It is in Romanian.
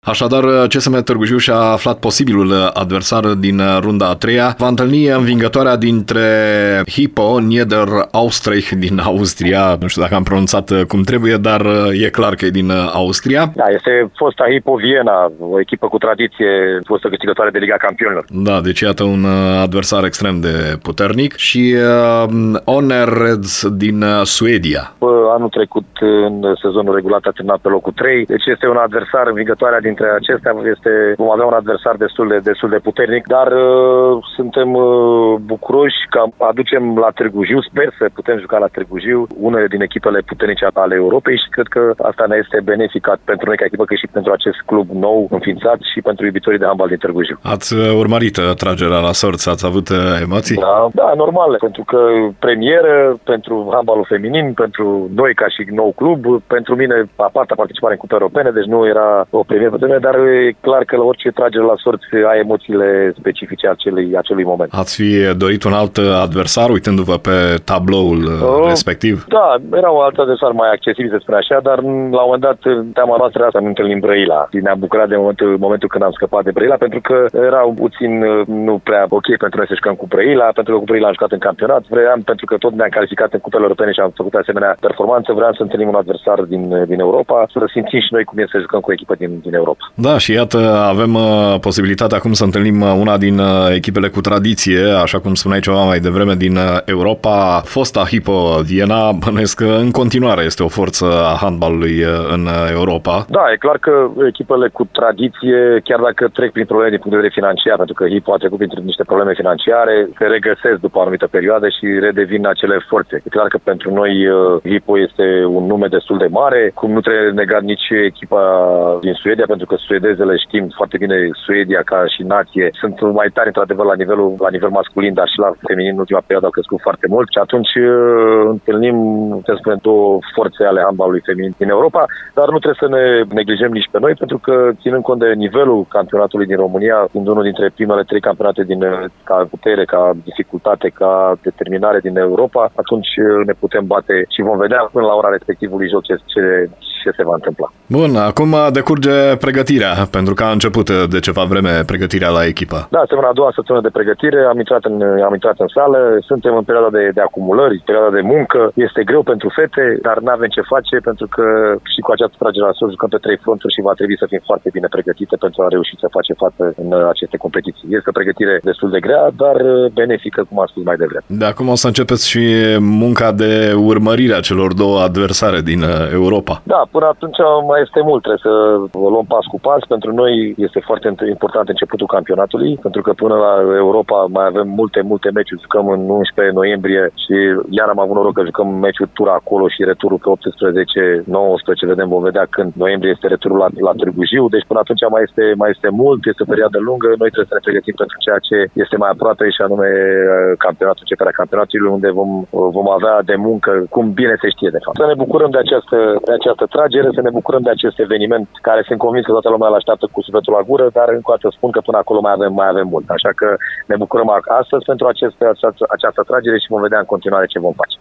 Așadar, CSM Târgu Jiu și-a aflat posibilul adversar din runda a treia. Va întâlni învingătoarea dintre Hypo Niederösterreich din Austria. Nu știu dacă am pronunțat cum trebuie, dar e clar că e din Austria. Da, este fosta Hypo Viena, o echipă cu tradiție, fostă câștigătoare de Liga Campionilor. Da, deci iată un adversar extrem de puternic. Și Önnered din Suedia. Anul trecut, în sezonul regulat, a terminat pe locul 3. Deci este un adversar, învingătoarea dintre acestea vom avea un adversar destul de puternic, dar suntem bucuroși că aducem la Târgu Jiu, sper să putem juca la Târgu Jiu, unele din echipele puternice ale Europei și cred că asta ne este beneficat pentru noi ca echipă, cât și pentru acest club nou înființat și pentru iubitorii de handbal din Târgu Jiu. Ați urmărit tragerea la sorți, ați avut emoții? Da, normal, pentru că premieră pentru handbalul feminin, pentru noi ca și nou club, pentru mine apartă participare în cupe europene, deci nu era o premieră, dar e clar că la orice tragere la sorți ai emoțiile specifice acelui moment. Ați fi dorit un alt adversar, uitându-vă pe tabloul respectiv? Da, era un alt adversar mai accesibil, să spun așa, dar la un moment dat teama noastră asta, ne întâlnim Brăila. Ne-am bucurat de momentul când am scăpat de Brăila, pentru că era puțin nu prea ok pentru noi să jucăm cu Brăila, pentru că cu Brăila am jucat în campionat, pentru că tot ne-am calificat în cupele europene și am făcut asemenea performanță, vreau să întâlnim un adversar din Europa, să simțim și noi cum e să jucăm cu o echipă din Europa. Da, și iată, avem posibilitatea acum să întâlnim una din echipele cu tradiție, așa cum spuneai ceva mai devreme, din Europa. Fosta Hypo Viena, bănuiesc că în continuare este o forță a handbalului în Europa. Da, e clar că echipele cu tradiție, chiar dacă trec prin probleme din punct de vedere financiar, pentru că Hypo a trecut prin niște probleme financiare, se regăsesc după o anumită perioadă și redevin acele forțe. E clar că pentru noi Hypo este un nume destul de mare, cum nu trebuie negat nici echipa din Suedia, pentru că suedezele știm foarte bine, Suedia ca și nație sunt mai tari într-adevăr la nivel masculin, dar și la feminin în ultima perioadă au crescut foarte mult și atunci întâlnim, să spunem, două forțe ale handbalului feminin din Europa, dar nu trebuie să ne neglijăm nici pe noi, pentru că ținând cont de nivelul campionatului din România, fiind unul dintre primele 3 campionate ca putere, ca dificultate, ca determinare din Europa, atunci ne putem bate și vom vedea până la ora respectivului joc ce se va întâmpla. Bun, acum decurge pregătirea, pentru că a început de ceva vreme pregătirea la echipă. Da, suntem în a doua săptămână de pregătire, am intrat în sală, suntem în perioada de acumulări, perioada de muncă, este greu pentru fete, dar nu avem ce face, pentru că și cu această tragere la sus jucăm pe 3 fronturi și va trebui să fim foarte bine pregătite pentru a reuși să facem față în aceste competiții. Este o pregătire destul de grea, dar benefică, cum am spus mai devreme. De acum o să începeți și munca de urmărire a celor două adversare din Europa. Da, până atunci mai este mult, trebuie să o luăm pas cu pas. Pentru noi este foarte important începutul campionatului, pentru că până la Europa mai avem multe meciuri. Jucăm în 11 noiembrie și iar am avut noroc că jucăm meciul tur acolo și returul pe 18-19, vom vedea când. Noiembrie este returul la Târgu Jiu, deci până atunci mai este mult, este o perioadă lungă. Noi trebuie să ne pregătim pentru ceea ce este mai aproape și anume campionatul, începerea campionatului, unde vom avea de muncă, cum bine se știe de fapt. Să ne bucurăm de această tragere, să ne bucurăm de acest eveniment care sunt convins că toată lumea îl așteaptă cu sufletul la gură, dar încă o dată spun că până acolo mai avem mult. Așa că ne bucurăm astăzi pentru această tragere și vom vedea în continuare ce vom face.